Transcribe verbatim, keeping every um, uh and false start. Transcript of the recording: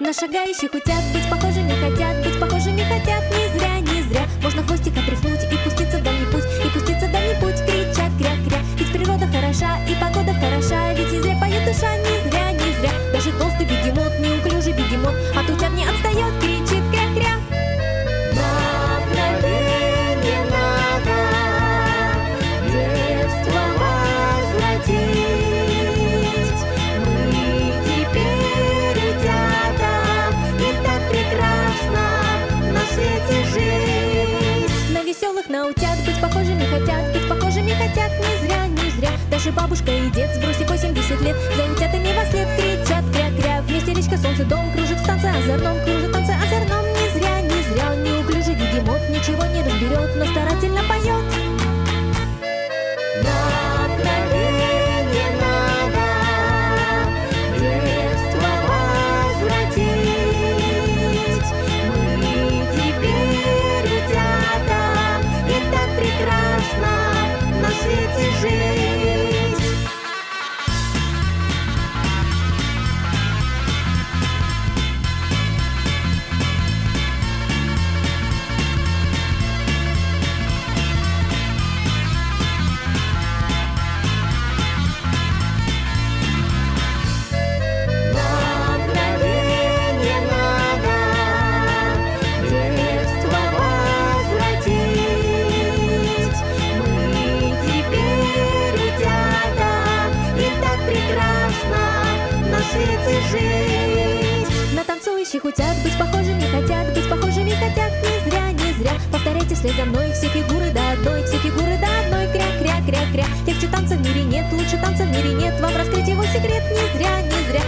На шагающих утят быть похожими хотят, быть похожими хотят. Не зря, не зря. Можно хвостик отряхнуть и пуститься в дальний путь, и пуститься в дальний путь, крича кря-кря. Ведь природа хороша и погода хороша, ведь не зря поет душа. Не зря, не зря. Даже толстый бегемот, неуклюжий бегемот от утят не отстает, кричит кря-кря. На мгновенье надо детство возвратить. Мы теперь утята, и так прекрасно на свете жить. На веселых, на утят быть похожими хотят, быть похожими хотят. Не зря, не зря. Даже бабушка и дед, сбросив восемьдесят лет, за утятами во след кричат кря-кря. Вместе речка, солнце, дом кружит в танце озорном, кружит в танце озорном. Не зря, не зря. Неуклюжий бегемот ничего не разберет, но старательно поет. На мгновенье надо детство возвратить. Мы теперь утята, и так прекрасно на свете жить. На мгновенье надо детство возвратить. Мы теперь утята, и так прекрасно на свете жить. На танцующих утят быть похожими хотят, быть похожими хотят. Не зря, не зря. Повторяйте вслед за мной все фигуры до одной, все фигуры до одной. Кря-кря-кря-кря. Легче танца в мире нет, лучше танца в мире нет. Вам раскрыть его секрет. Не зря, не зря.